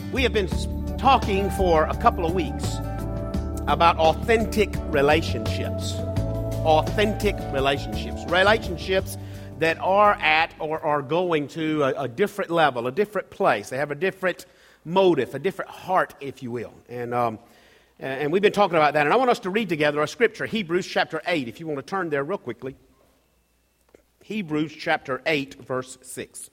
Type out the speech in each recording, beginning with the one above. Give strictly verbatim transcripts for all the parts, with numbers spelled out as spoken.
We have been talking for a couple of weeks about authentic relationships. Authentic relationships. Relationships that are at or are going to a, a different level, a different place. They have a different motive, a different heart, if you will. And um, and we've been talking about that. And I want us to read together a scripture, Hebrews chapter eight, if you want to turn there real quickly. Hebrews chapter eight, verse six.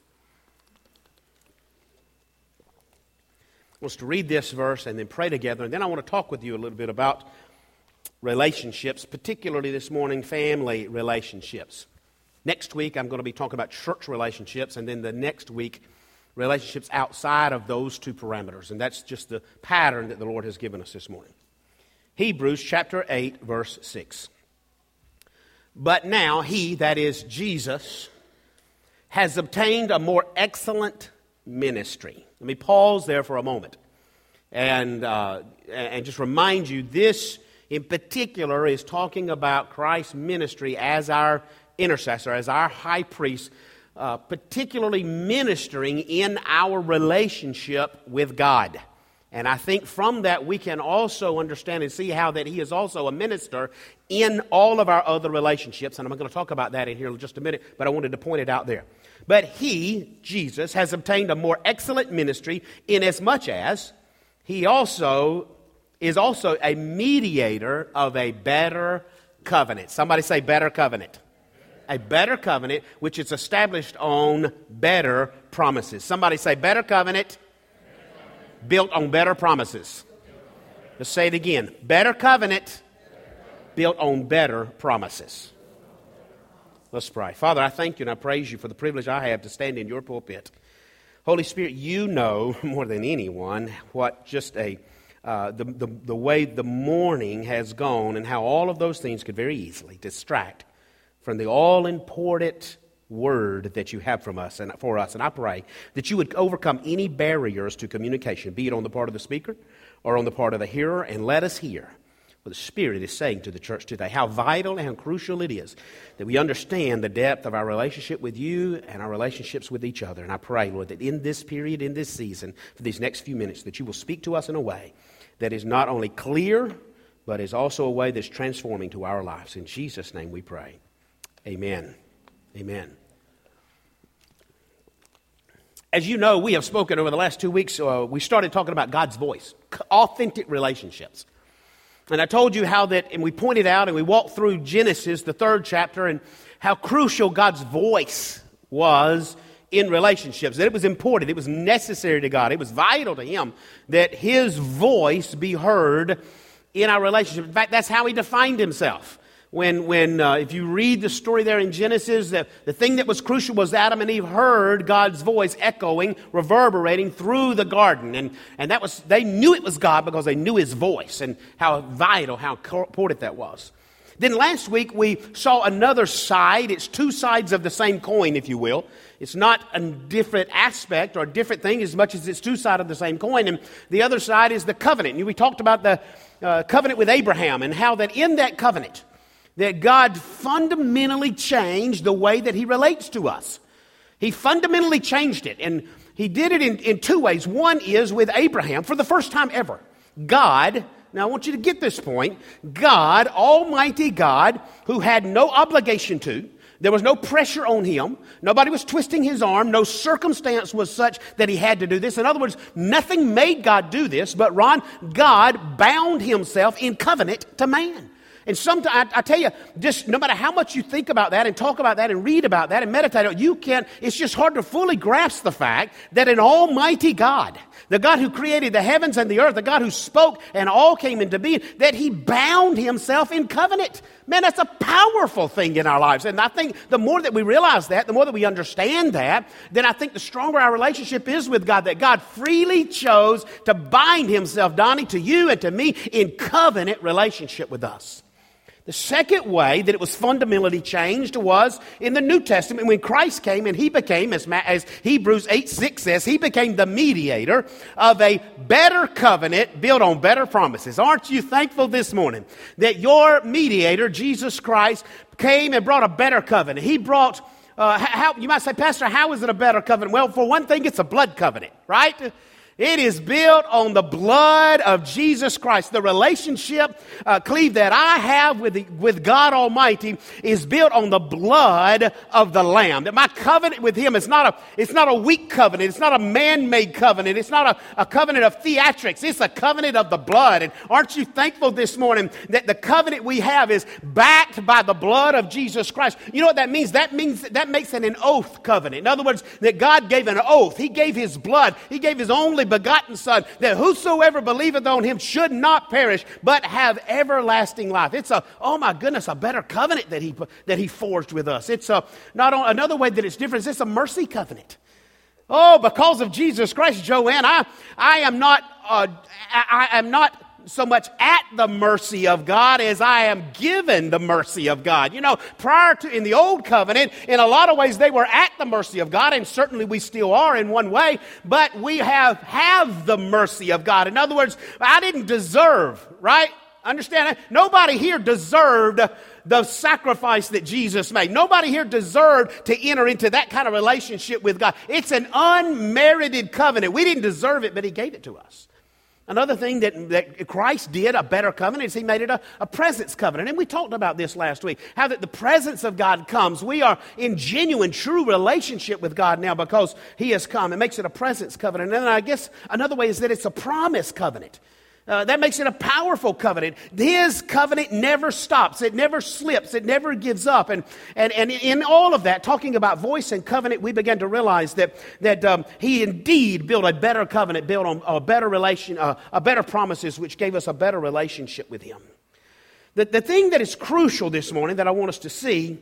I want us to read this verse and then pray together. And then I want to talk with you a little bit about relationships, particularly this morning, family relationships. Next week, I'm going to be talking about church relationships, and then the next week, relationships outside of those two parameters. And that's just the pattern that the Lord has given us this morning. Hebrews chapter eight, verse six. But now he, that is Jesus, has obtained a more excellent ministry. Let me pause there for a moment and uh, and just remind you, this in particular is talking about Christ's ministry as our intercessor, as our high priest, uh, particularly ministering in our relationship with God. And I think from that we can also understand and see how that he is also a minister in all of our other relationships. And I'm going to talk about that in here in just a minute, but I wanted to point it out there. But he, Jesus, has obtained a more excellent ministry inasmuch as he also is also a mediator of a better covenant. Somebody say better covenant. A better covenant which is established on better promises. Somebody say better covenant, built on better promises. Let's say it again. Better covenant built on better promises. Let's pray. Father, I thank you and I praise you for the privilege I have to stand in your pulpit. Holy Spirit, you know more than anyone what just a uh, the, the the way the morning has gone and how all of those things could very easily distract from the all-important word that you have from us and for us. And I pray that you would overcome any barriers to communication, be it on the part of the speaker or on the part of the hearer, and let us hear what the Spirit is saying to the church today. How vital and how crucial it is that we understand the depth of our relationship with you and our relationships with each other. And I pray, Lord, that in this period, in this season, for these next few minutes, that you will speak to us in a way that is not only clear, but is also a way that's transforming to our lives. In Jesus' name we pray. Amen. Amen. As you know, we have spoken over the last two weeks, uh, we started talking about God's voice, authentic relationships. And I told you how that, and we pointed out and we walked through Genesis, the third chapter, and how crucial God's voice was in relationships. That it was important, it was necessary to God, it was vital to Him that His voice be heard in our relationship. In fact, that's how He defined Himself. When, when uh, if you read the story there in Genesis, the, the thing that was crucial was Adam and Eve heard God's voice echoing, reverberating through the garden. And, and that was, they knew it was God because they knew His voice and how vital, how important that was. Then last week we saw another side. It's two sides of the same coin, if you will. It's not a different aspect or a different thing as much as it's two sides of the same coin. And the other side is the covenant. And we talked about the uh, covenant with Abraham and how that in that covenant, that God fundamentally changed the way that He relates to us. He fundamentally changed it. And He did it in, in two ways. One is with Abraham, for the first time ever. God, now I want you to get this point, God, Almighty God, who had no obligation to, there was no pressure on Him, nobody was twisting His arm, no circumstance was such that He had to do this. In other words, nothing made God do this, but Ron, God bound Himself in covenant to man. And sometimes, I, I tell you, just no matter how much you think about that and talk about that and read about that and meditate on it, you can't, it's just hard to fully grasp the fact that an almighty God, the God who created the heavens and the earth, the God who spoke and all came into being, that He bound Himself in covenant. Man, that's a powerful thing in our lives. And I think the more that we realize that, the more that we understand that, then I think the stronger our relationship is with God, that God freely chose to bind Himself, Donnie, to you and to me in covenant relationship with us. The second way that it was fundamentally changed was in the New Testament when Christ came and He became, as, as Hebrews eight six says, He became the mediator of a better covenant built on better promises. Aren't you thankful this morning that your mediator, Jesus Christ, came and brought a better covenant? He brought, uh, how, you might say, Pastor, how is it a better covenant? Well, for one thing, it's a blood covenant, right? It is built on the blood of Jesus Christ. The relationship, uh, Cleve, that I have with the, with God Almighty is built on the blood of the Lamb. That my covenant with Him is not a, it's not a weak covenant. It's not a man-made covenant. It's not a, a covenant of theatrics. It's a covenant of the blood. And aren't you thankful this morning that the covenant we have is backed by the blood of Jesus Christ? You know what that means? That means that makes it an oath covenant. In other words, that God gave an oath. He gave His blood. He gave His only begotten Son, that whosoever believeth on Him should not perish, but have everlasting life. It's a, oh my goodness, a better covenant that He that He forged with us. It's a, not on, another way that it's different is it's a mercy covenant. Oh, because of Jesus Christ, Joanne, I I am not uh, I, I am not so much at the mercy of God as I am given the mercy of God. You know, prior to, in the old covenant, in a lot of ways they were at the mercy of God, and certainly we still are in one way, but we have, have the mercy of God. In other words, I didn't deserve, right? Understand that? Nobody here deserved the sacrifice that Jesus made. Nobody here deserved to enter into that kind of relationship with God. It's an unmerited covenant. We didn't deserve it, but He gave it to us. Another thing that, that Christ did, a better covenant, is He made it a, a presence covenant. And we talked about this last week, how that the presence of God comes. We are in genuine, true relationship with God now because He has come. It makes it a presence covenant. And then I guess another way is that it's a promise covenant. Uh, that makes it a powerful covenant. His covenant never stops. It never slips. It never gives up. And and, and in all of that, talking about voice and covenant, we began to realize that that um, He indeed built a better covenant, built on a better relation, uh, a better promises, which gave us a better relationship with Him. The, the thing that is crucial this morning that I want us to see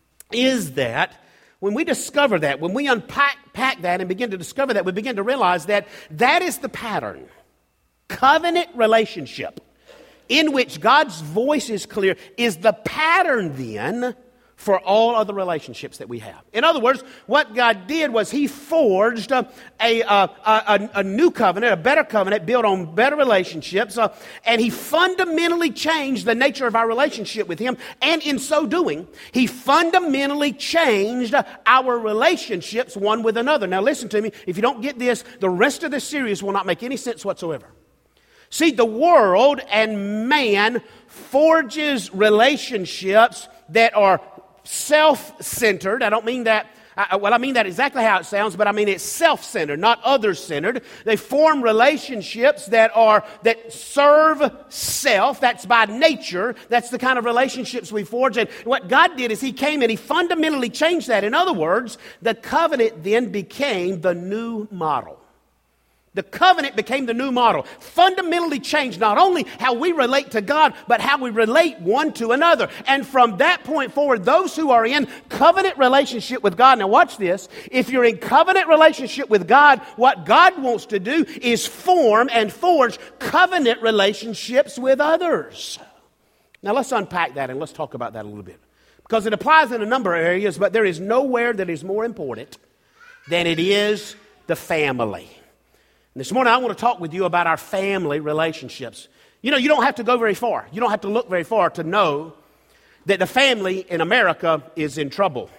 is that when we discover that, when we unpack pack that and begin to discover that, we begin to realize that that is the pattern. Covenant relationship in which God's voice is clear is the pattern then for all other relationships that we have. In other words, what God did was He forged a, a, a, a new covenant, a better covenant built on better relationships, uh, and He fundamentally changed the nature of our relationship with Him, and in so doing, He fundamentally changed our relationships one with another. Now listen to me, if you don't get this, the rest of this series will not make any sense whatsoever. See, the world and man forges relationships that are self-centered. I don't mean that, I, well, I mean that exactly how it sounds, but I mean it's self-centered, not other-centered. They form relationships that are, that serve self. That's by nature. That's the kind of relationships we forge. And what God did is He came and He fundamentally changed that. In other words, the covenant then became the new model. The covenant became the new model, fundamentally changed not only how we relate to God, but how we relate one to another. And from that point forward, those who are in covenant relationship with God, now watch this, if you're in covenant relationship with God, what God wants to do is form and forge covenant relationships with others. Now let's unpack that and let's talk about that a little bit. Because it applies in a number of areas, but there is nowhere that is more important than it is the family. This morning, I want to talk with you about our family relationships. You know, you don't have to go very far. You don't have to look very far to know that the family in America is in trouble.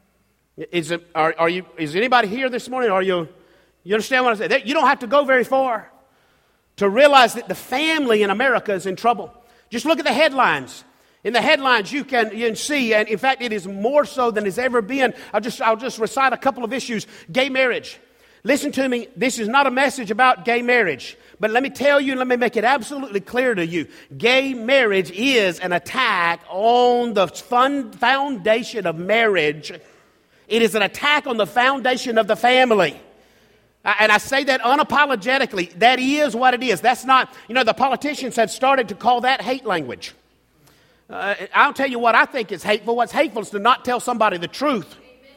Is it, are, are you? Is anybody here this morning? Are you? You understand what I say? You don't have to go very far to realize that the family in America is in trouble. Just look at the headlines. In the headlines, you can, you can see, and in fact, it is more so than it's ever been. I'll just, I'll just recite a couple of issues. Gay marriage. Listen to me, this is not a message about gay marriage, but let me tell you, let me make it absolutely clear to you. Gay marriage is an attack on the fun foundation of marriage. It is an attack on the foundation of the family. And I say that unapologetically. That is what it is. That's not, you know, the politicians have started to call that hate language. Uh, I'll tell you what I think is hateful. What's hateful is to not tell somebody the truth.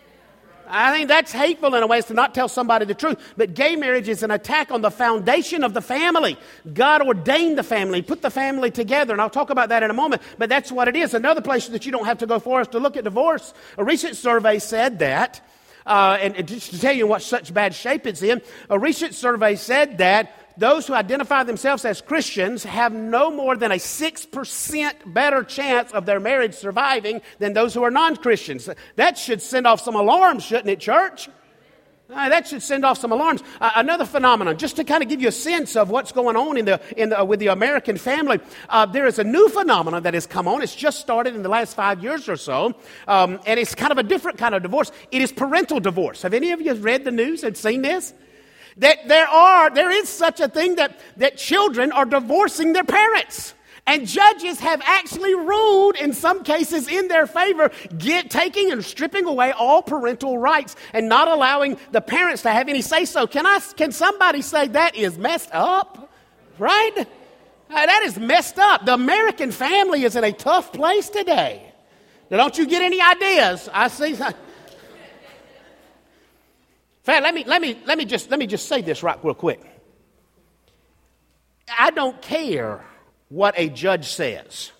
I think that's hateful in a way, is to not tell somebody the truth. But gay marriage is an attack on the foundation of the family. God ordained the family, put the family together, and I'll talk about that in a moment. But that's what it is. Another place that you don't have to go for is to look at divorce. A recent survey said that, uh, and, and just to tell you what such bad shape it's in, a recent survey said that those who identify themselves as Christians have no more than a six percent better chance of their marriage surviving than those who are non-Christians. That should send off some alarms, shouldn't it, church? Uh, that should send off some alarms. Uh, another phenomenon, just to kind of give you a sense of what's going on in the in the, with the American family, uh, there is a new phenomenon that has come on. It's just started in the last five years or so, um, and it's kind of a different kind of divorce. It is parental divorce. Have any of you read the news and seen this? That there are there is such a thing that that children are divorcing their parents. And judges have actually ruled, in some cases in their favor, get, taking and stripping away all parental rights and not allowing the parents to have any say-so. Can I? Can somebody say that is messed up? Right? Uh, that is messed up. The American family is in a tough place today. Now, don't you get any ideas? I see. In fact, let me let me let me just let me just say this right real quick. I don't care what a judge says.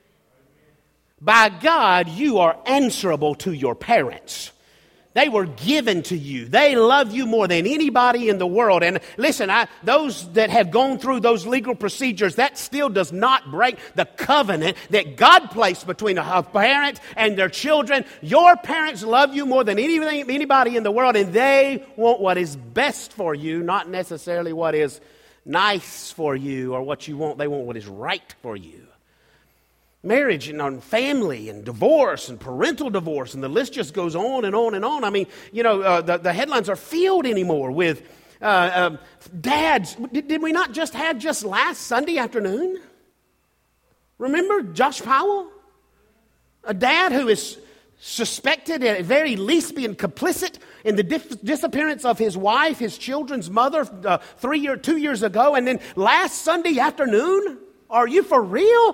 By God, you are answerable to your parents. They were given to you. They love you more than anybody in the world. And listen, I, those that have gone through those legal procedures, that still does not break the covenant that God placed between a parent and their children. Your parents love you more than anything, anybody in the world, and they want what is best for you, not necessarily what is nice for you or what you want. They want what is right for you. Marriage and on family and divorce and parental divorce, and the list just goes on and on and on. I mean, you know, uh, the, the headlines are filled anymore with uh, uh, dads. Did, did we not just have just last Sunday afternoon? Remember Josh Powell? A dad who is suspected at very least being complicit in the dif- disappearance of his wife, his children's mother, uh, three year, two years ago, and then last Sunday afternoon? Are you for real?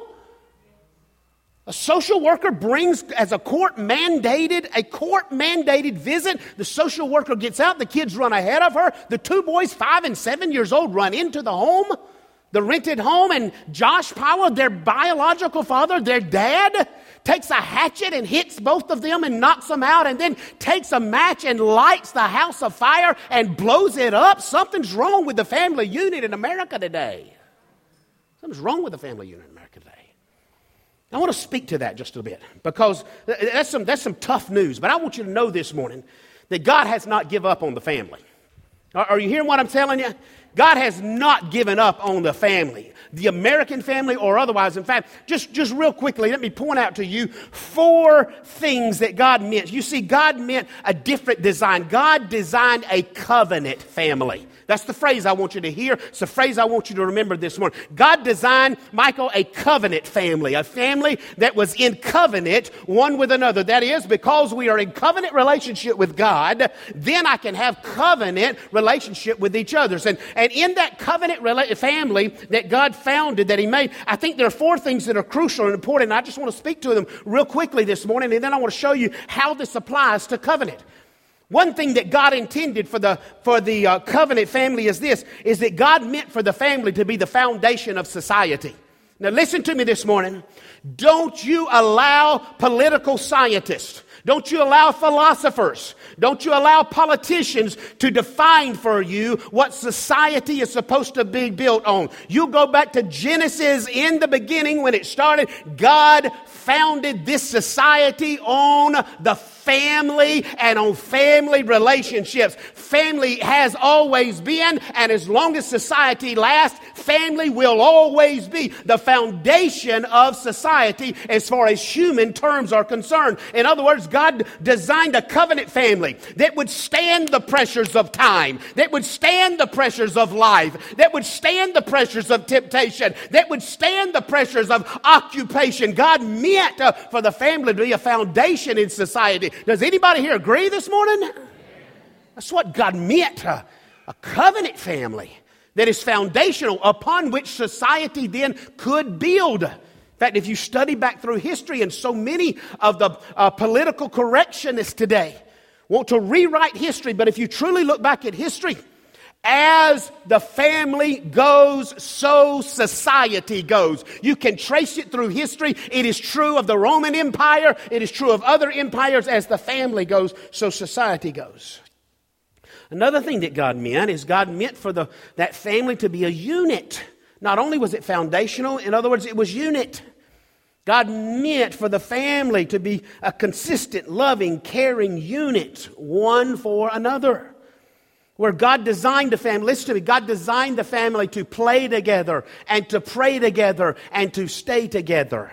A social worker brings, as a court mandated, a court mandated visit. The social worker gets out. The kids run ahead of her. The two boys, five and seven years old, run into the home, the rented home, and Josh Powell, their biological father, their dad, takes a hatchet and hits both of them and knocks them out, and then takes a match and lights the house afire and blows it up. Something's wrong with the family unit in America today. Something's wrong with the family unit in America today. I want to speak to that just a bit, because that's some, that's some tough news. But I want you to know this morning that God has not given up on the family. Are, are you hearing what I'm telling you? God has not given up on the family, the American family or otherwise. In fact, just, just real quickly, let me point out to you four things that God meant. You see, God meant a different design. God designed a covenant family. That's the phrase I want you to hear. It's the phrase I want you to remember this morning. God designed, Michael, a covenant family, a family that was in covenant one with another. That is, because we are in covenant relationship with God, then I can have covenant relationship with each other. And, and in that covenant rela- family that God founded, that He made, I think there are four things that are crucial and important. And I just want to speak to them real quickly this morning, and then I want to show you how this applies to covenant. One thing that God intended for the for the uh, covenant family is this, is that God meant for the family to be the foundation of society. Now listen to me this morning. Don't you allow political scientists, don't you allow philosophers, don't you allow politicians to define for you what society is supposed to be built on. You go back to Genesis in the beginning when it started. God founded this society on the family and on family relationships. Family has always been, and as long as society lasts, family will always be the foundation of society as far as human terms are concerned. In other words, God designed a covenant family that would stand the pressures of time, that would stand the pressures of life, that would stand the pressures of temptation, that would stand the pressures of occupation. God meant uh, for the family to be a foundation in society. Does anybody here agree this morning? That's what God meant, uh, a covenant family that is foundational upon which society then could build. In fact, if you study back through history, and so many of the uh, political correctionists today want to rewrite history, but if you truly look back at history, as the family goes, so society goes. You can trace it through history. It is true of the Roman Empire. It is true of other empires. As the family goes, so society goes. Another thing that God meant is God meant for the that family to be a unit. Not only was it foundational, in other words, it was unit. God meant for the family to be a consistent, loving, caring unit, one for another. Where God designed the family, listen to me, God designed the family to play together and to pray together and to stay together.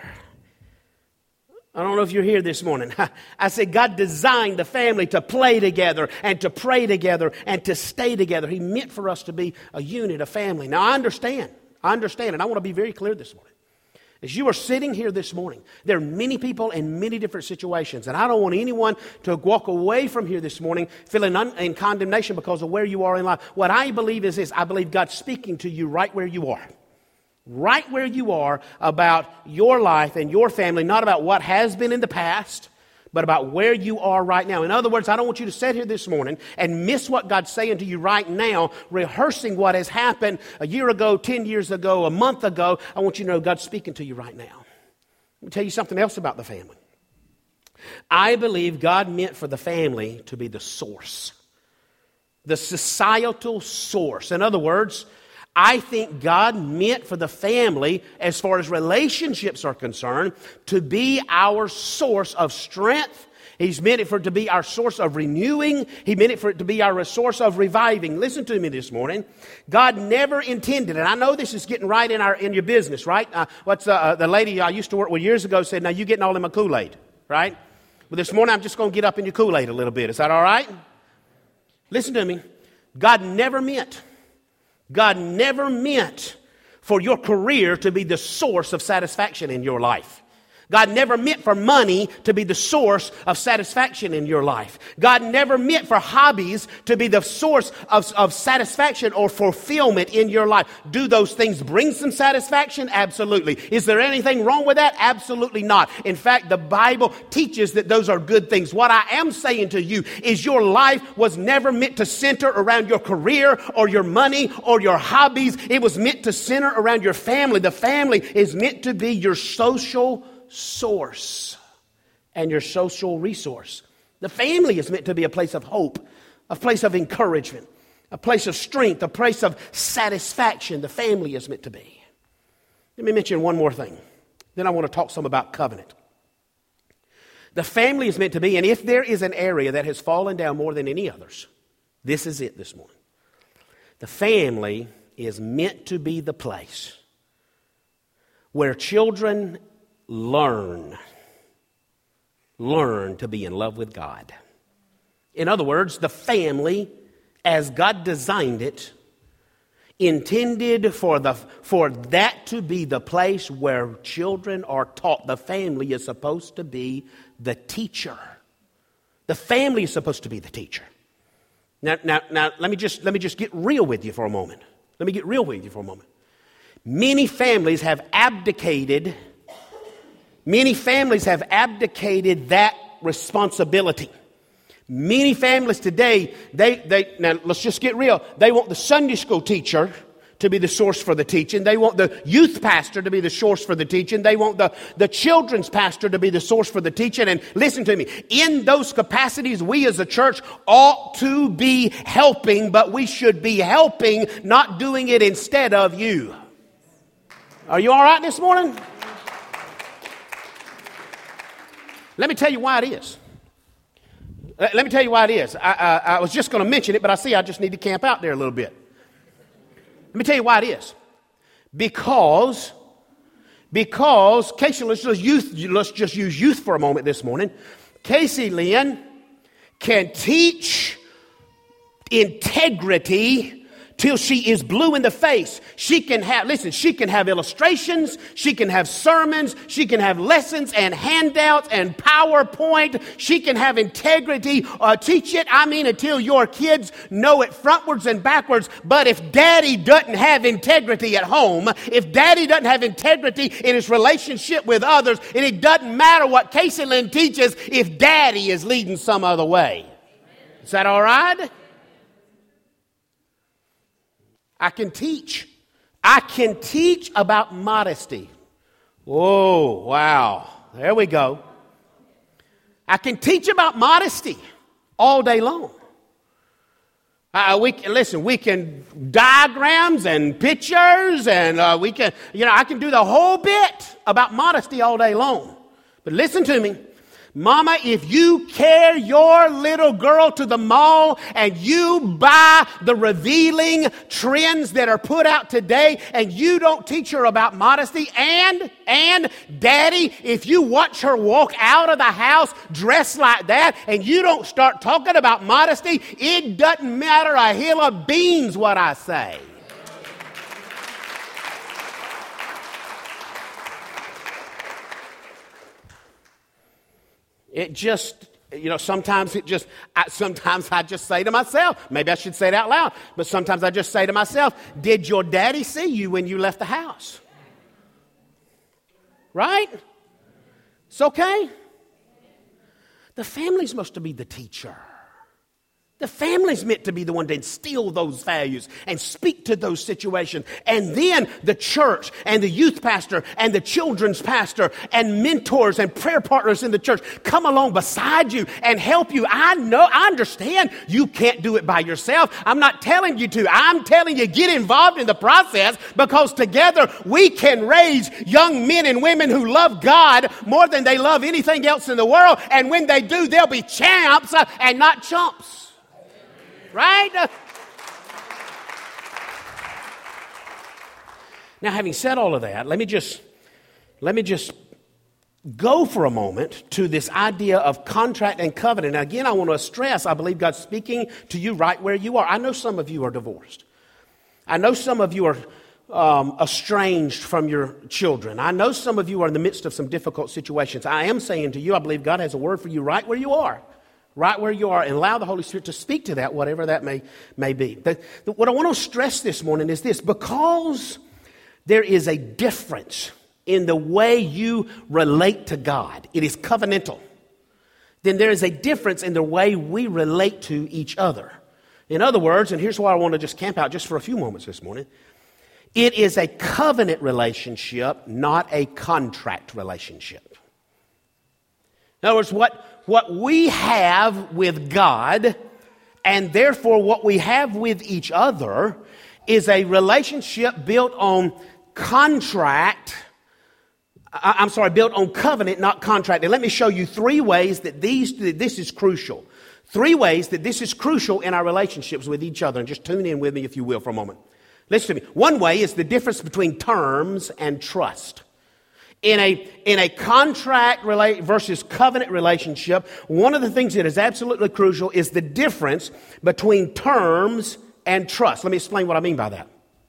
I don't know if you're here this morning. I said God designed the family to play together and to pray together and to stay together. He meant for us to be a unit, a family. Now, I understand. I understand, and I want to be very clear this morning. As you are sitting here this morning, there are many people in many different situations, and I don't want anyone to walk away from here this morning feeling un- in condemnation because of where you are in life. What I believe is this. I believe God's speaking to you right where you are. Right where you are about your life and your family, not about what has been in the past, but about where you are right now. In other words, I don't want you to sit here this morning and miss what God's saying to you right now, rehearsing what has happened a year ago, ten years ago, a month ago. I want you to know God's speaking to you right now. Let me tell you something else about the family. I believe God meant for the family to be the source, the societal source. In other words, I think God meant for the family, as far as relationships are concerned, to be our source of strength. He's meant it for it to be our source of renewing. He meant it for it to be our source of reviving. Listen to me this morning. God never intended, and I know this is getting right in our in your business, right? Uh, what's uh, uh, the lady I used to work with years ago said, now you getting all in my Kool-Aid, right? Well, this morning I'm just going to get up in your Kool-Aid a little bit. Is that all right? Listen to me. God never meant God never meant for your career to be the source of satisfaction in your life. God never meant for money to be the source of satisfaction in your life. God never meant for hobbies to be the source of, of satisfaction or fulfillment in your life. Do those things bring some satisfaction? Absolutely. Is there anything wrong with that? Absolutely not. In fact, the Bible teaches that those are good things. What I am saying to you is your life was never meant to center around your career or your money or your hobbies. It was meant to center around your family. The family is meant to be your social source and your social resource. The family is meant to be a place of hope, a place of encouragement, a place of strength, a place of satisfaction. The family is meant to be. Let me mention one more thing. Then I want to talk some about covenant. The family is meant to be, and if there is an area that has fallen down more than any others, this is it this morning. The family is meant to be the place where children learn, learn to be in love with God. In other words, the family, as God designed it, intended for the for that to be the place where children are taught. The family is supposed to be the teacher. The family is supposed to be the teacher. Now, now, now, let me just let me just get real with you for a moment. Let me get real with you for a moment. Many families have abdicated. Many families have abdicated that responsibility. Many families today, they, they, now let's just get real. They want the Sunday school teacher to be the source for the teaching. They want the youth pastor to be the source for the teaching. They want the, the children's pastor to be the source for the teaching. And listen to me, in those capacities, we as a church ought to be helping, but we should be helping, not doing it instead of you. Are you all right this morning? Let me tell you why it is. Let me tell you why it is. I, I, I was just going to mention it, but I see I just need to camp out there a little bit. Let me tell you why it is. Because, because, Casey, let's just, youth, let's just use youth for a moment this morning. Casey Lynn can teach integrity till she is blue in the face. She can have, listen, she can have illustrations, she can have sermons, she can have lessons and handouts and PowerPoint. She can have integrity, uh, teach it, I mean, until your kids know it frontwards and backwards. But if daddy doesn't have integrity at home, if daddy doesn't have integrity in his relationship with others, and it doesn't matter what Casey Lynn teaches if daddy is leading some other way. Is that all right? I can teach. I can teach about modesty. Oh, wow. There we go. I can teach about modesty all day long. Uh, we can, listen, we can diagrams and pictures and uh, we can, you know, I can do the whole bit about modesty all day long. But listen to me. Mama, if you carry your little girl to the mall and you buy the revealing trends that are put out today and you don't teach her about modesty, and, and, Daddy, if you watch her walk out of the house dressed like that and you don't start talking about modesty, it doesn't matter a hill of beans what I say. It just, you know, sometimes it just, I, sometimes I just say to myself, maybe I should say it out loud, but sometimes I just say to myself, did your daddy see you when you left the house? Right? It's okay. The family's supposed to be the teacher. The family's meant to be the one to instill those values and speak to those situations. And then the church and the youth pastor and the children's pastor and mentors and prayer partners in the church come along beside you and help you. I know, I understand you can't do it by yourself. I'm not telling you to. I'm telling you, get involved in the process, because together we can raise young men and women who love God more than they love anything else in the world. And when they do, they'll be champs uh, and not chumps. Right? Now, having said all of that, let me just let me just go for a moment to this idea of contract and covenant. Now, again, I want to stress, I believe God's speaking to you right where you are. I know some of you are divorced. I know some of you are um, estranged from your children. I know some of you are in the midst of some difficult situations. I am saying to you, I believe God has a word for you right where you are. Right where you are, and allow the Holy Spirit to speak to that, whatever that may, may be. But what I want to stress this morning is this: because there is a difference in the way you relate to God, it is covenantal, then there is a difference in the way we relate to each other. In other words, and here's why I want to just camp out just for a few moments this morning, it is a covenant relationship, not a contract relationship. In other words, what What we have with God, and therefore what we have with each other, is a relationship built on contract. I'm sorry, built on covenant, not contract. And let me show you three ways that these that this is crucial. Three ways that this is crucial in our relationships with each other. And just tune in with me, if you will, for a moment. Listen to me. One way is the difference between terms and trust. In a, in a contract rela- versus covenant relationship, one of the things that is absolutely crucial is the difference between terms and trust. Let me explain what I mean by that.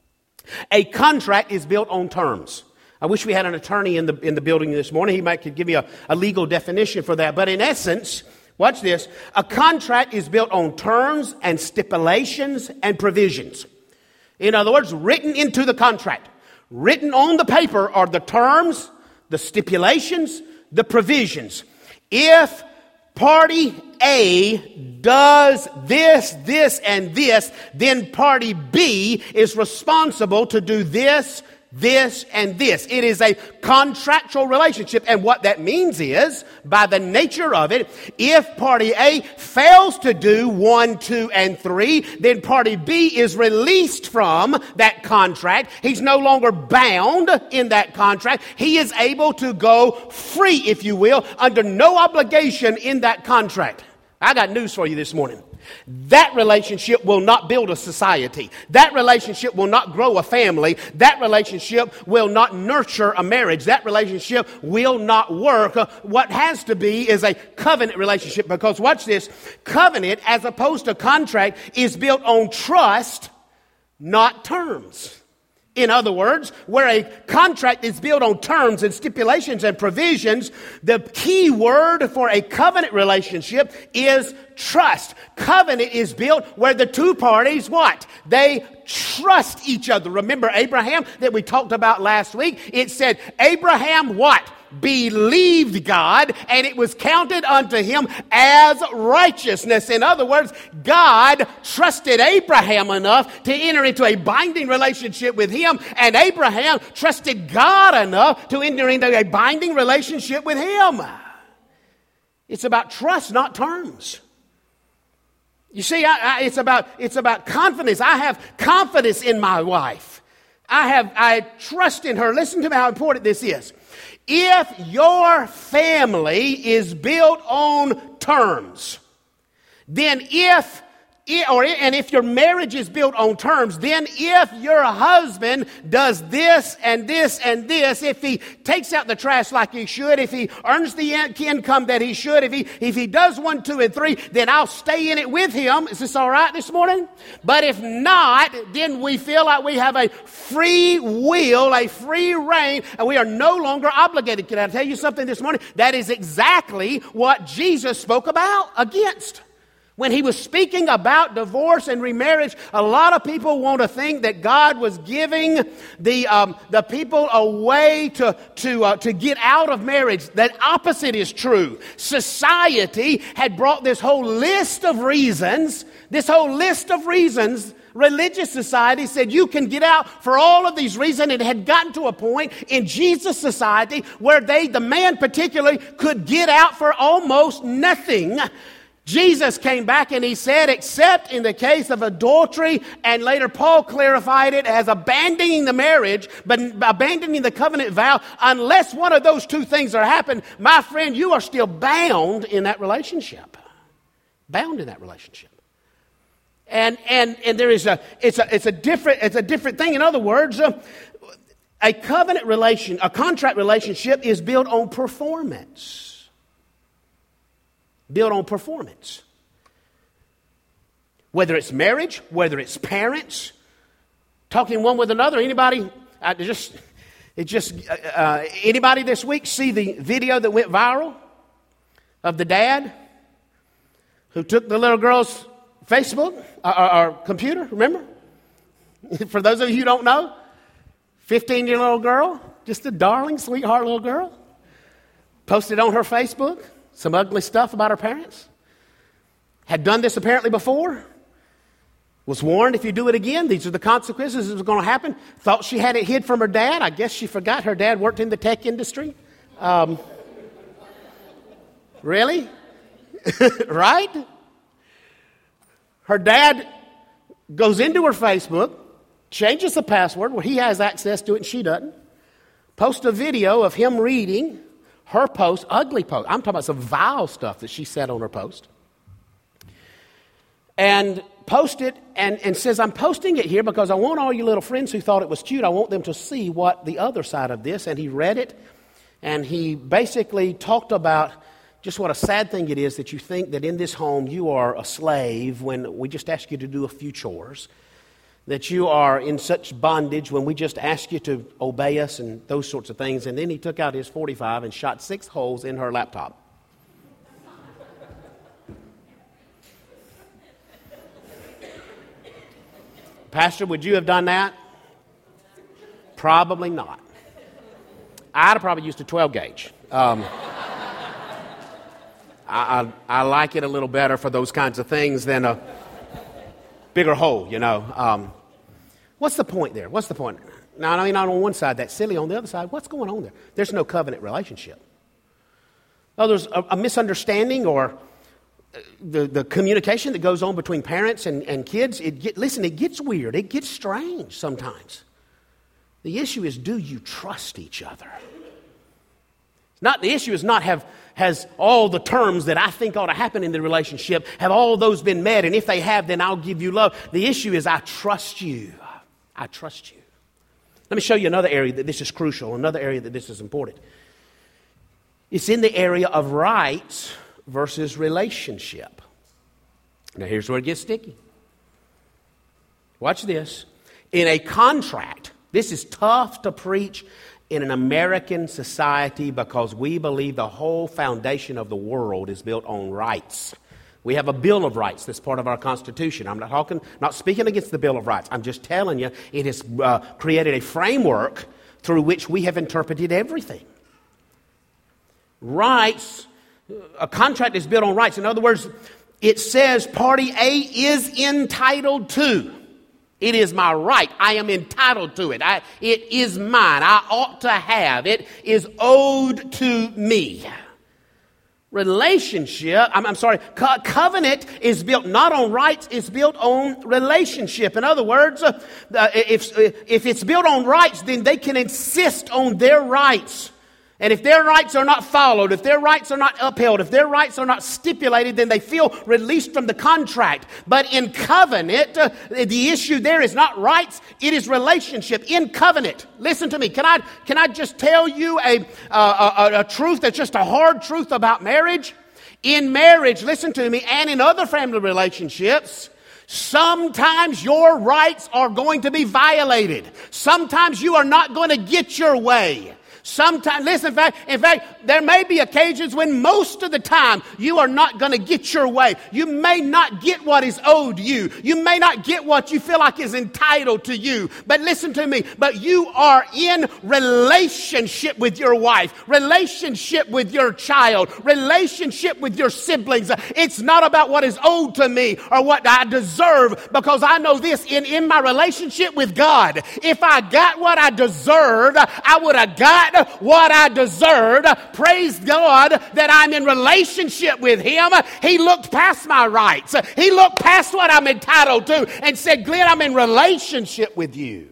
A contract is built on terms. I wish we had an attorney in the, in the building this morning. He might could give me a, a legal definition for that. But in essence, watch this. A contract is built on terms and stipulations and provisions. In other words, written into the contract. Written on the paper are the terms, the stipulations, the provisions. If party A does this, this, and this, then party B is responsible to do this, this, and this. It is a contractual relationship. And what that means is, by the nature of it, if party A fails to do one, two, and three, then party B is released from that contract. He's no longer bound in that contract. He is able to go free, if you will, under no obligation in that contract. I got news for you this morning. That relationship will not build a society. That relationship will not grow a family. That relationship will not nurture a marriage. That relationship will not work. What has to be is a covenant relationship, because watch this. Covenant, as opposed to contract, is built on trust, not terms. In other words, where a contract is built on terms and stipulations and provisions, the key word for a covenant relationship is trust. Covenant is built where the two parties, what? They trust each other. Remember Abraham that we talked about last week? It said, Abraham what? Believed God, and it was counted unto him as righteousness. In other words, God trusted Abraham enough to enter into a binding relationship with him, and Abraham trusted God enough to enter into a binding relationship with him. It's about trust, not terms. You see, I, I, it's about it's about confidence. I have confidence in my wife. I have I trust in her. Listen to me how important this is. If your family is built on terms, then if Or, and if your marriage is built on terms, then if your husband does this and this and this, if he takes out the trash like he should, if he earns the income that he should, if he if he does one, two, and three, then I'll stay in it with him. Is this all right this morning? But if not, then we feel like we have a free will, a free reign, and we are no longer obligated. Can I tell you something this morning? That is exactly what Jesus spoke about against. When he was speaking about divorce and remarriage, a lot of people want to think that God was giving the um, the people a way to to uh, to get out of marriage. The opposite is true. Society had brought this whole list of reasons. This whole list of reasons. Religious society said you can get out for all of these reasons. It had gotten to a point in Jesus' society where they, the man particularly, could get out for almost nothing. Jesus came back and he said, except in the case of adultery, and later Paul clarified it as abandoning the marriage, but abandoning the covenant vow, unless one of those two things are happened, my friend, you are still bound in that relationship. Bound in that relationship. And and and there is a it's a it's a different it's a different thing. In other words, uh, a covenant relation, a contract relationship is built on performance. Built on performance. Whether it's marriage, whether it's parents, talking one with another. Anybody, I just, it just, uh, anybody this week see the video that went viral of the dad who took the little girl's Facebook or, or computer? Remember? For those of you who don't know, fifteen-year-old girl, just a darling, sweetheart little girl, posted on her Facebook some ugly stuff about her parents. Had done this apparently before. Was warned, if you do it again, these are the consequences. This is going to happen. Thought she had it hid from her dad. I guess she forgot her dad worked in the tech industry. Um, really? Right? Her dad goes into her Facebook, changes the password where he has access to it and she doesn't. Posts a video of him reading her post, ugly post. I'm talking about some vile stuff that she said on her post. And post it and, and says, I'm posting it here because I want all you little friends who thought it was cute, I want them to see what the other side of this. And he read it and he basically talked about just what a sad thing it is that you think that in this home you are a slave when we just ask you to do a few chores. That you are in such bondage when we just ask you to obey us and those sorts of things. And then he took out his forty-five and shot six holes in her laptop. Pastor, would you have done that? Probably not. I'd have probably used a twelve gauge. Um, I, I, I like it a little better for those kinds of things than a bigger hole, you know. Um, what's the point there? What's the point? Now, I mean, not on one side, that's silly. On the other side, what's going on there? There's no covenant relationship. Oh, there's a, a misunderstanding or the, the communication that goes on between parents and, and kids. It get, listen, it gets weird. It gets strange sometimes. The issue is, do you trust each other? Not the issue is not have has all the terms that I think ought to happen in the relationship, have all those been met, and if they have, then I'll give you love. The issue is I trust you. I trust you. Let me show you another area that this is crucial, another area that this is important. It's in the area of rights versus relationship. Now here's where it gets sticky. Watch this. In a contract, this is tough to preach in an American society because we believe the whole foundation of the world is built on rights. We have a Bill of Rights that's part of our Constitution. I'm not talking, not speaking against the Bill of Rights. I'm just telling you it has uh, created a framework through which we have interpreted everything. Rights, a contract is built on rights. In other words, it says party A is entitled to. It is my right. I am entitled to it. I, it is mine. I ought to have. It is owed to me. Relationship, I'm, I'm sorry, co- covenant is built not on rights, it's built on relationship. In other words, uh, if, if it's built on rights, then they can insist on their rights. And if their rights are not followed, if their rights are not upheld, if their rights are not stipulated, then they feel released from the contract. But in covenant, uh, the issue there is not rights, it is relationship. In covenant, listen to me. Can I can I just tell you a, uh, a, a truth that's just a hard truth about marriage? In marriage, listen to me, and in other family relationships, sometimes your rights are going to be violated. Sometimes you are not going to get your way. Sometimes, listen, in fact, in fact, there may be occasions when most of the time you are not going to get your way. You may not get what is owed you. You may not get what you feel like is entitled to you. But listen to me, but you are in relationship with your wife, relationship with your child, relationship with your siblings. It's not about what is owed to me or what I deserve, because I know this, in, in my relationship with God, if I got what I deserved, I would have got what I deserved. Praise God that I'm in relationship with Him. He looked past my rights. He looked past what I'm entitled to and said, Glenn, I'm in relationship with you.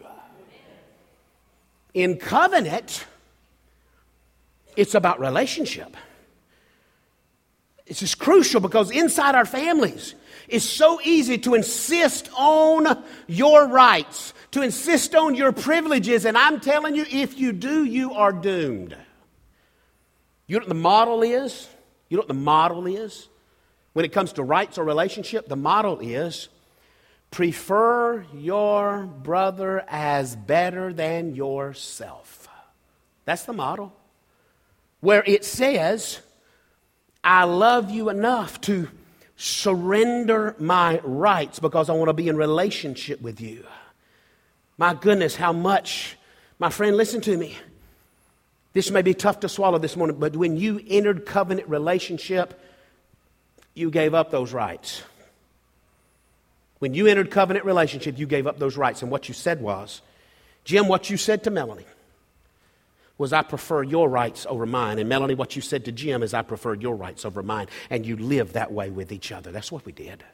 In covenant, it's about relationship. It's just crucial because inside our families, it's so easy to insist on your rights, to insist on your privileges. And I'm telling you, if you do, you are doomed. You know what the model is? You know what the model is? When it comes to rights or relationship, the model is prefer your brother as better than yourself. That's the model. Where it says, I love you enough to surrender my rights because I want to be in relationship with you. My goodness, how much, my friend, listen to me. This may be tough to swallow this morning, but when you entered covenant relationship, you gave up those rights. When you entered covenant relationship, you gave up those rights. And what you said was, Jim, what you said to Melanie was, I prefer your rights over mine. And Melanie, what you said to Jim is, I prefer your rights over mine. And you live that way with each other. That's what we did.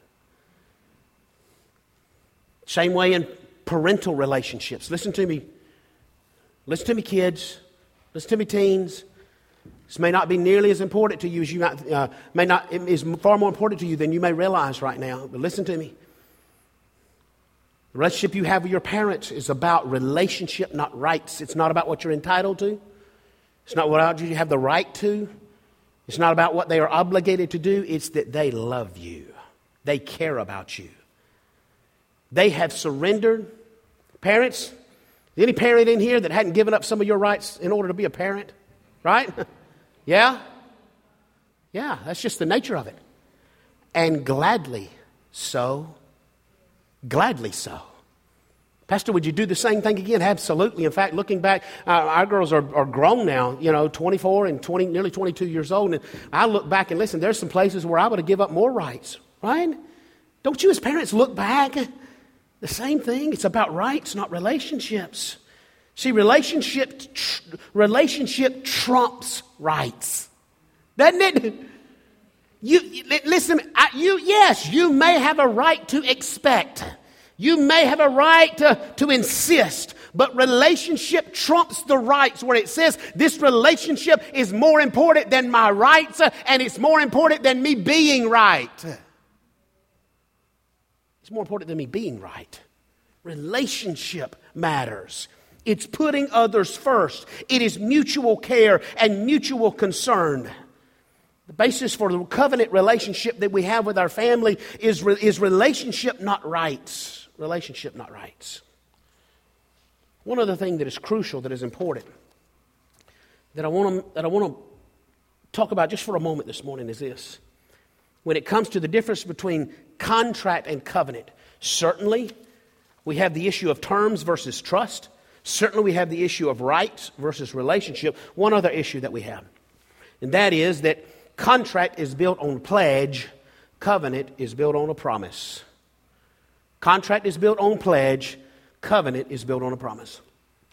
Same way in parental relationships. Listen to me. Listen to me, kids. Listen to me, teens. This may not be nearly as important to you as you might, uh, may not, it is far more important to you than you may realize right now. But listen to me. The relationship you have with your parents is about relationship, not rights. It's not about what you're entitled to. It's not what you have the right to. It's not about what they are obligated to do. It's that they love you. They care about you. They have surrendered. Parents, any parent in here that hadn't given up some of your rights in order to be a parent? Right? Yeah? Yeah, that's just the nature of it. And gladly so. Gladly so. Pastor, would you do the same thing again? Absolutely. In fact, looking back, uh, our girls are, are grown now, you know, twenty-four and twenty, nearly twenty-two years old. And I look back and listen, there's some places where I would have given up more rights, right? Don't you as parents look back? The same thing. It's about rights, not relationships. See, relationship, tr- relationship trumps rights. Doesn't it? You listen, I, you yes, you may have a right to expect. You may have a right to, to insist, but relationship trumps the rights, where it says this relationship is more important than my rights, and it's more important than me being right. It's more important than me being right. Relationship matters. It's putting others first. It is mutual care and mutual concern. The basis for the covenant relationship that we have with our family is, is relationship, not rights. Relationship, not rights. One other thing that is crucial, that is important, that I want to, that I want to talk about just for a moment this morning is this. When it comes to the difference between contract and covenant, certainly we have the issue of terms versus trust. Certainly we have the issue of rights versus relationship. One other issue that we have, and that is that contract is built on pledge. Covenant is built on a promise. Contract is built on pledge. Covenant is built on a promise.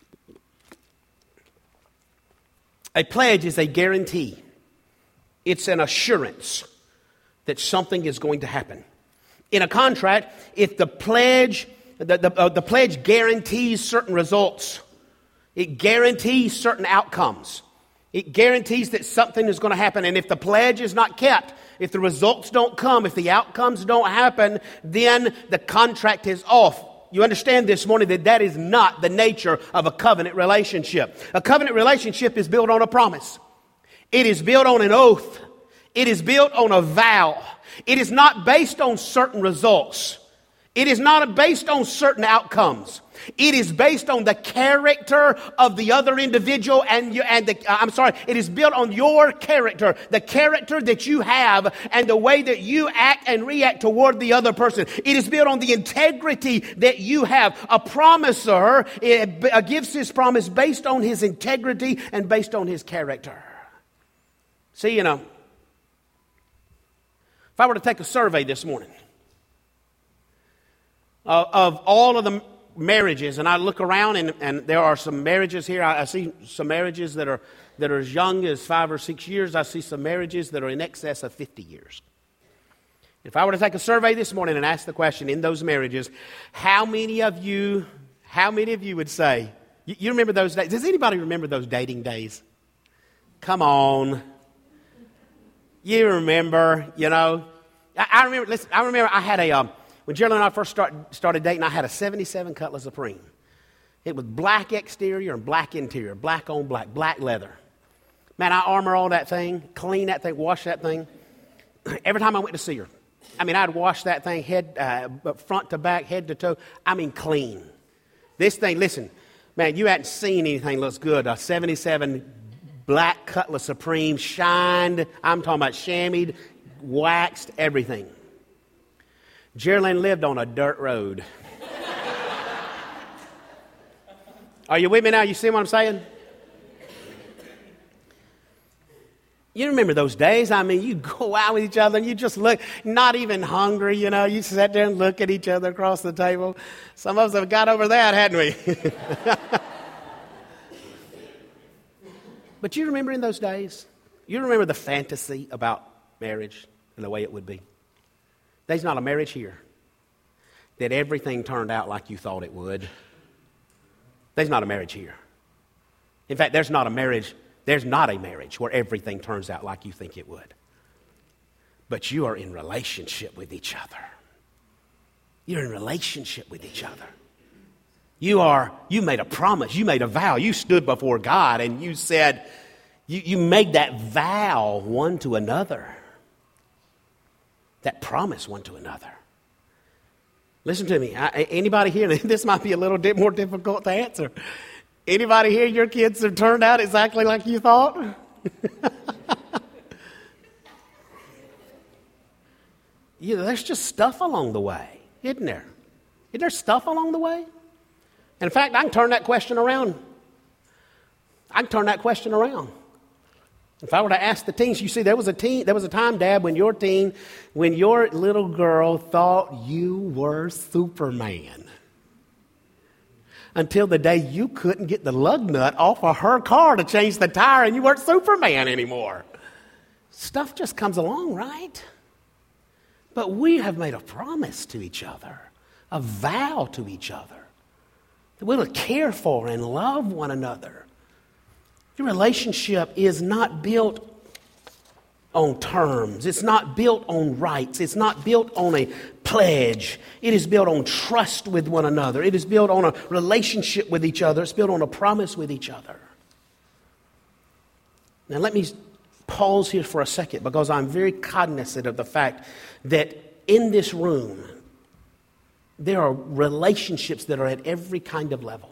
A pledge is a guarantee. It's an assurance that something is going to happen. In a contract, if the pledge, the, the, uh, the pledge guarantees certain results, it guarantees certain outcomes. It guarantees that something is going to happen. And if the pledge is not kept, if the results don't come, if the outcomes don't happen, then the contract is off. You understand this morning that that is not the nature of a covenant relationship. A covenant relationship is built on a promise. It is built on an oath. It is built on a vow. It is not based on certain results. It is not based on certain outcomes. It is based on the character of the other individual and you, and the, I'm sorry, it is built on your character, the character that you have and the way that you act and react toward the other person. It is built on the integrity that you have. A promiser it, gives his promise based on his integrity and based on his character. See, you know, if I were to take a survey this morning uh, of all of the marriages, and I look around and, and there are some marriages here. I, I see some marriages that are that are as young as five or six years. I see some marriages that are in excess of fifty years. If I were to take a survey this morning and ask the question in those marriages, how many of you, how many of you would say, you, you remember those days? Does anybody remember those dating days? Come on. You remember, you know. I, I remember, listen, I remember I had a, um, when Geraldine and I first start, started dating, I had a seventy-seven Cutlass Supreme. It was black exterior and black interior, black on black, black leather. Man, I armor all that thing, clean that thing, wash that thing. Every time I went to see her, I mean, I'd wash that thing head, uh, front to back, head to toe. I mean, clean. This thing, listen, man, you hadn't seen anything looks good. A seventy-seven black Cutlass Supreme, shined. I'm talking about chamoised, waxed, everything. Geraldine lived on a dirt road. Are you with me now? You see what I'm saying? You remember those days? I mean, you go out with each other and you just look, not even hungry, you know. You sat there and look at each other across the table. Some of us have got over that, hadn't we? But you remember in those days? You remember the fantasy about marriage and the way it would be? There's not a marriage here that everything turned out like you thought it would. There's not a marriage here. In fact, there's not a marriage, there's not a marriage where everything turns out like you think it would. But you are in relationship with each other. You're in relationship with each other. You are, you made a promise, you made a vow, you stood before God and you said, you, you made that vow one to another. That promise one to another. Listen to me. I, anybody here, this might be a little bit more difficult to answer. Anybody here, your kids have turned out exactly like you thought? Yeah, there's just stuff along the way, isn't there? Isn't there stuff along the way? In fact, I can turn that question around. I can turn that question around. If I were to ask the teens, you see, there was a teen, there was a time, Dad, when your teen, when your little girl thought you were Superman. Until the day you couldn't get the lug nut off of her car to change the tire and you weren't Superman anymore. Stuff just comes along, right? But we have made a promise to each other, a vow to each other, that we'll care for and love one another. Your relationship is not built on terms. It's not built on rights. It's not built on a pledge. It is built on trust with one another. It is built on a relationship with each other. It's built on a promise with each other. Now let me pause here for a second because I'm very cognizant of the fact that in this room, there are relationships that are at every kind of level.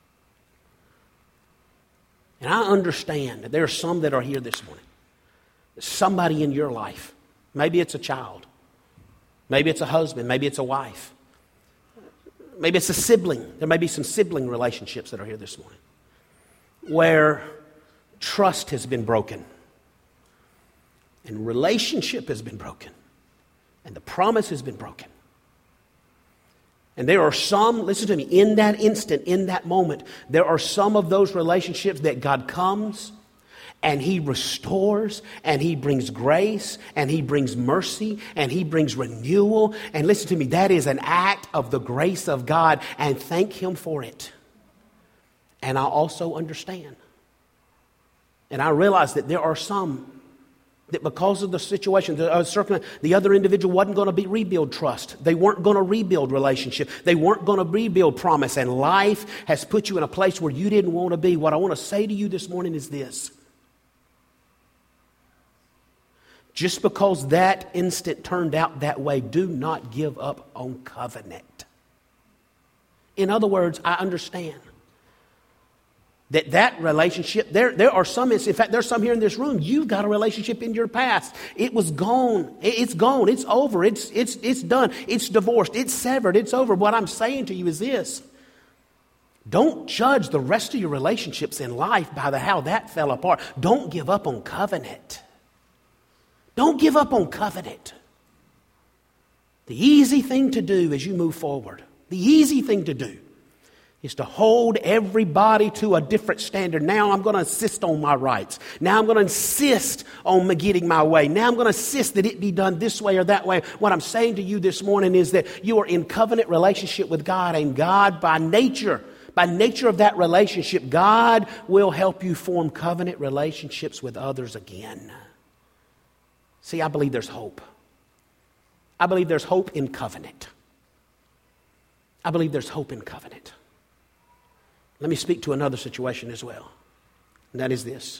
And I understand that there are some that are here this morning. Somebody in your life. Maybe it's a child. Maybe it's a husband. Maybe it's a wife. Maybe it's a sibling. There may be some sibling relationships that are here this morning where trust has been broken and relationship has been broken and the promise has been broken. And there are some, listen to me, in that instant, in that moment, there are some of those relationships that God comes and He restores and He brings grace and He brings mercy and He brings renewal. And listen to me, that is an act of the grace of God and thank Him for it. And I also understand And I realized that there are some that because of the situation, the, uh, the other individual wasn't going to be rebuild trust. They weren't going to rebuild relationship. They weren't going to rebuild promise. And life has put you in a place where you didn't want to be. What I want to say to you this morning is this. Just because that instant turned out that way, do not give up on covenant. In other words, I understand that that relationship, there, there are some, in fact, there's some here in this room, you've got a relationship in your past. It was gone. It's gone. It's over. It's, it's, it's done. It's divorced. It's severed. It's over. What I'm saying to you is this. Don't judge the rest of your relationships in life by the how that fell apart. Don't give up on covenant. Don't give up on covenant. The easy thing to do as you move forward, the easy thing to do is to hold everybody to a different standard. Now I'm going to insist on my rights. Now I'm going to insist on getting my way. Now I'm going to insist that it be done this way or that way. What I'm saying to you this morning is that you are in covenant relationship with God, and God by nature, by nature of that relationship, God will help you form covenant relationships with others again. See, I believe there's hope. I believe there's hope in covenant. I believe there's hope in covenant. Let me speak to another situation as well. And that is this.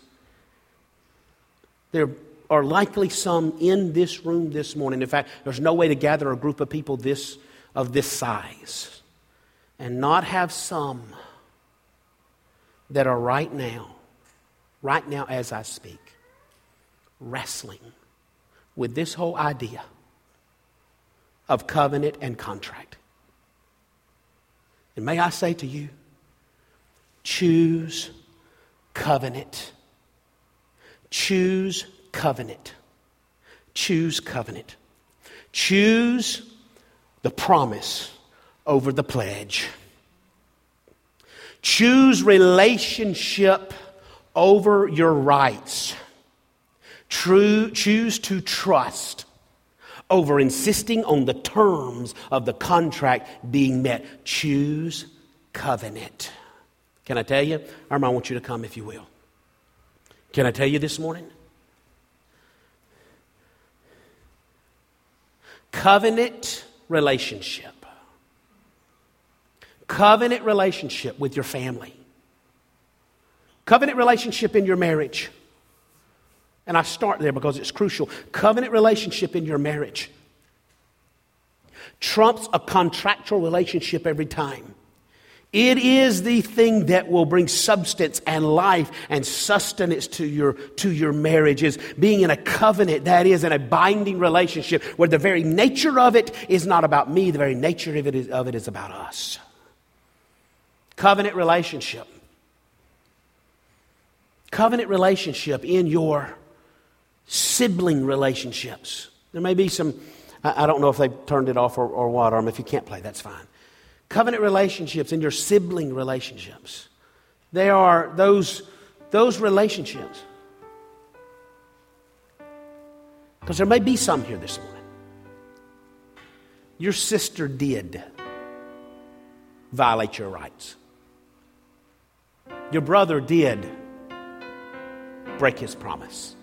There are likely some in this room this morning. In fact, there's no way to gather a group of people this of this size and not have some that are right now, right now as I speak, wrestling with this whole idea of covenant and contract. And may I say to you, choose covenant. Choose covenant. Choose covenant. Choose the promise over the pledge. Choose relationship over your rights. True, choose to trust over insisting on the terms of the contract being met. Choose covenant. Can I tell you? Irma, I want you to come if you will. Can I tell you this morning? Covenant relationship. Covenant relationship with your family. Covenant relationship in your marriage. And I start there because it's crucial. Covenant relationship in your marriage trumps a contractual relationship every time. It is the thing that will bring substance and life and sustenance to your, to your marriage, is being in a covenant, that is, in a binding relationship where the very nature of it is not about me, the very nature of it is, of it is about us. Covenant relationship. Covenant relationship in your sibling relationships. There may be some, I, I don't know if they've turned it off or, or what, or if you can't play, that's fine. Covenant relationships in your sibling relationships. They are those, those relationships. Because there may be some here this morning. Your sister did violate your rights. Your brother did break his promise.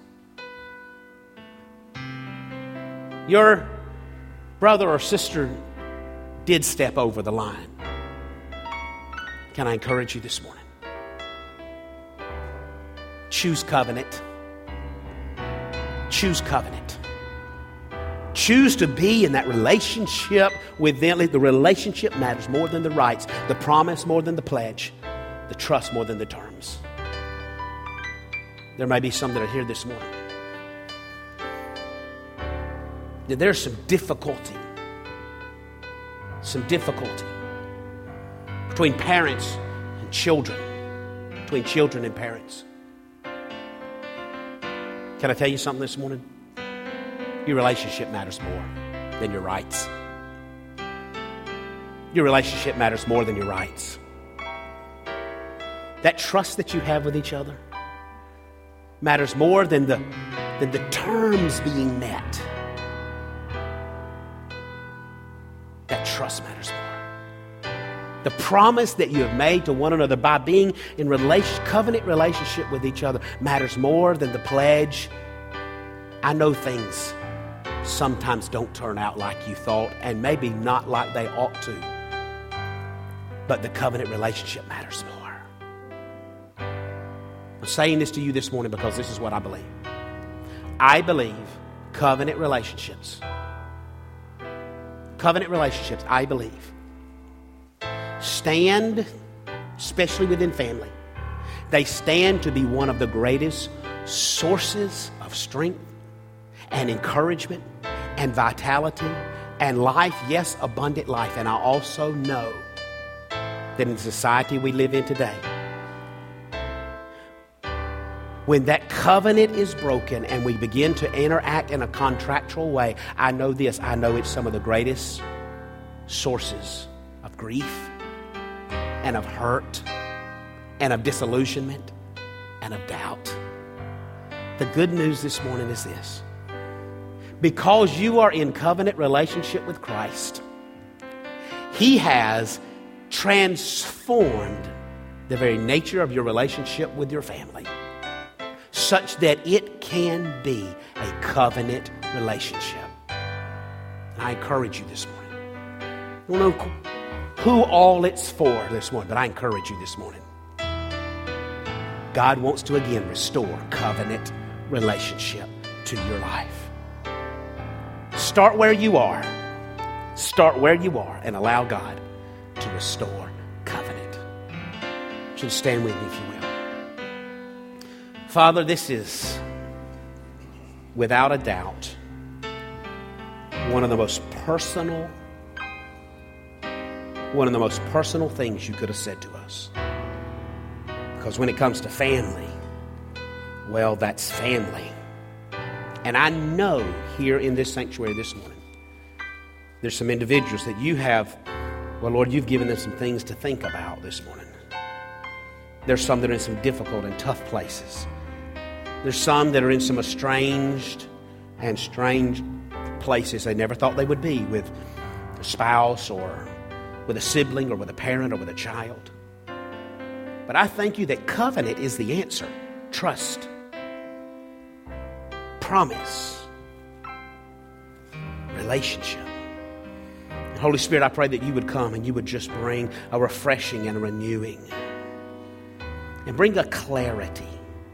Your brother or sister did step over the line. Can I encourage you this morning? Choose covenant. Choose covenant. Choose to be in that relationship with them. The relationship matters more than the rights, the promise more than the pledge, the trust more than the terms. There may be some that are here this morning. There's some difficulty. Some difficulty between parents and children, between children and parents. Can I tell you something this morning? Your relationship matters more than your rights. Your relationship matters more than your rights. That trust that you have with each other matters more than the, than the terms being met. That trust matters more. The promise that you have made to one another by being in relation, covenant relationship with each other matters more than the pledge. I know things sometimes don't turn out like you thought, and maybe not like they ought to. But the covenant relationship matters more. I'm saying this to you this morning because this is what I believe. I believe covenant relationships, covenant relationships, I believe, stand, especially within family, they stand to be one of the greatest sources of strength and encouragement and vitality and life, yes, abundant life. And I also know that in the society we live in today, when that covenant is broken and we begin to interact in a contractual way, I know this, I know it's some of the greatest sources of grief and of hurt and of disillusionment and of doubt. The good news this morning is this. Because you are in covenant relationship with Christ, He has transformed the very nature of your relationship with your family such that it can be a covenant relationship. And I encourage you this morning. I don't know who all it's for this morning, but I encourage you this morning. God wants to again restore covenant relationship to your life. Start where you are. Start where you are and allow God to restore covenant. You should stand with me if you will. Father, this is without a doubt one of the most personal, one of the most personal things you could have said to us. Because when it comes to family, well, that's family. And I know here in this sanctuary this morning, there's some individuals that you have, well, Lord, you've given them some things to think about this morning. There's some that are in some difficult and tough places. There's some that are in some estranged and strange places they never thought they would be, with a spouse or with a sibling or with a parent or with a child. But I thank you that covenant is the answer. Trust. Promise. Relationship. And Holy Spirit, I pray that you would come and you would just bring a refreshing and a renewing. And bring a clarity.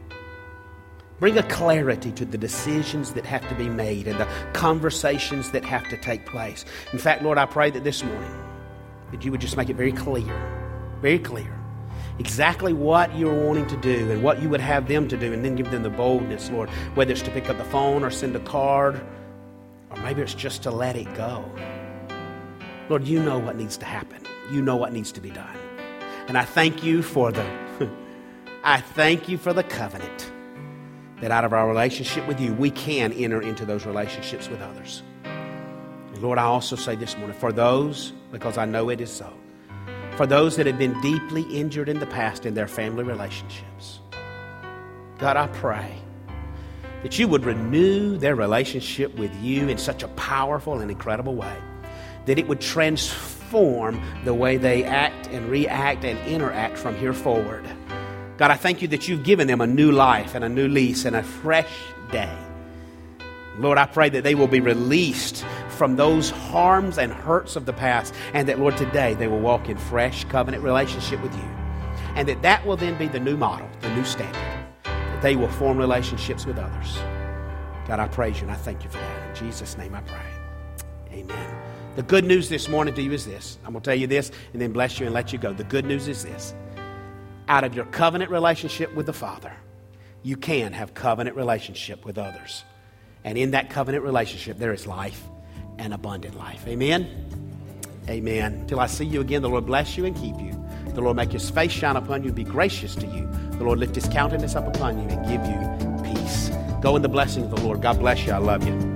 Bring a clarity to the decisions that have to be made and the conversations that have to take place. In fact, Lord, I pray that this morning that you would just make it very clear, very clear, exactly what you're wanting to do and what you would have them to do, and then give them the boldness, Lord, whether it's to pick up the phone or send a card, or maybe it's just to let it go. Lord, you know what needs to happen. You know what needs to be done. And I thank you for the, I thank you for the covenant that out of our relationship with you, we can enter into those relationships with others. And Lord, I also say this morning, for those, because I know it is so, for those that have been deeply injured in the past in their family relationships, God, I pray that you would renew their relationship with you in such a powerful and incredible way, that it would transform the way they act and react and interact from here forward. God, I thank you that you've given them a new life and a new lease and a fresh day. Lord, I pray that they will be released from those harms and hurts of the past, and that, Lord, today they will walk in fresh covenant relationship with you, and that that will then be the new model, the new standard, that they will form relationships with others. God, I praise you and I thank you for that. In Jesus' name I pray. Amen. The good news this morning to you is this. I'm going to tell you this and then bless you and let you go. The good news is this. Out of your covenant relationship with the Father, you can have covenant relationship with others. And in that covenant relationship, there is life and abundant life. Amen? Amen. Until I see you again, the Lord bless you and keep you. The Lord make his face shine upon you and be gracious to you. The Lord lift his countenance up upon you and give you peace. Go in the blessing of the Lord. God bless you. I love you.